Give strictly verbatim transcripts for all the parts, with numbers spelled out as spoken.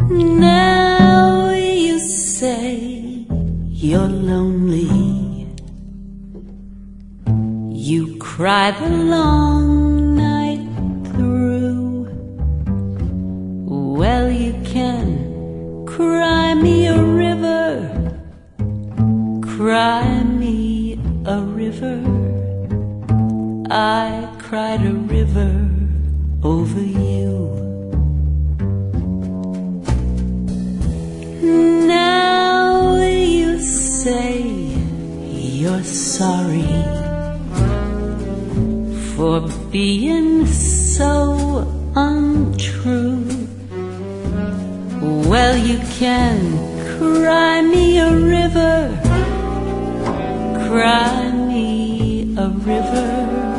Now you say you're lonely. You cry the long night through. Well, you can cry me a river. Cry me a river. I cried a river over you. Now you say you're sorry for being so untrue. Well, you can cry me a river. Cry me a river.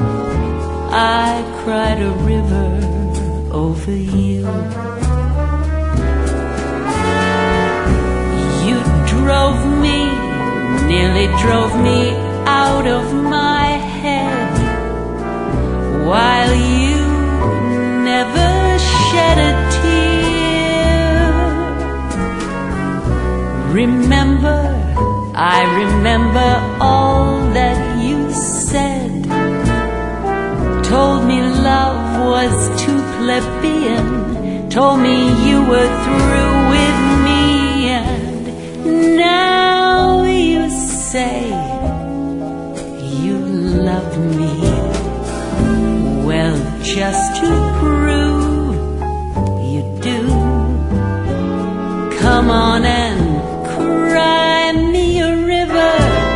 I cried a river over you. You drove me, nearly drove me out of my head, while you never shed a tear. Remember, I remember all that you said. Told me love was too plebeian. Told me you were through with me. And now you say you love me. Well, just to prove you do, come on and cry me a river.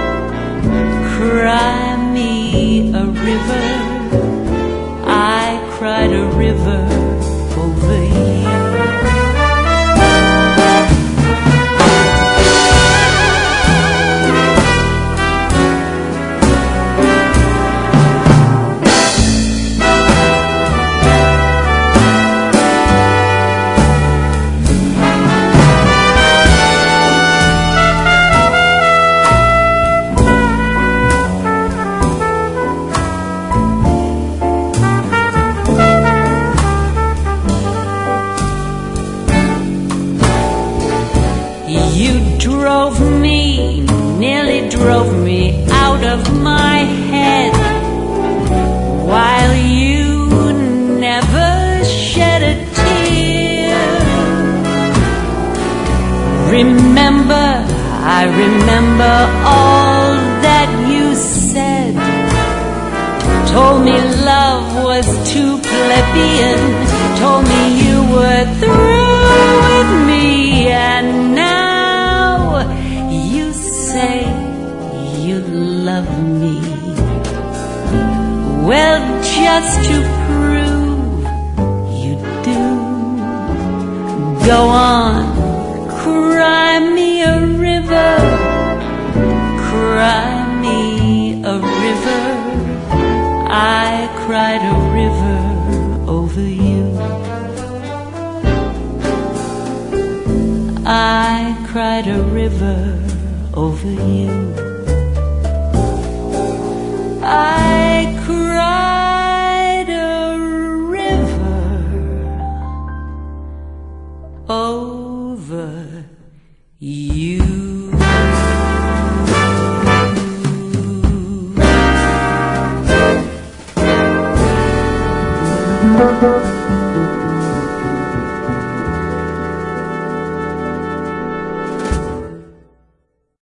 Cry me a river. I cried a river over you. You drove me, nearly drove me out of my head, while you never shed a tear. Remember, I remember all that you said. Told me love was too plebeian. Told me you were through with me. And now you say you love me. Well, just to prove you do, go on, cry me a river. Cry me a river. I cried a river over you. I cried a river over you. I cried a river over you.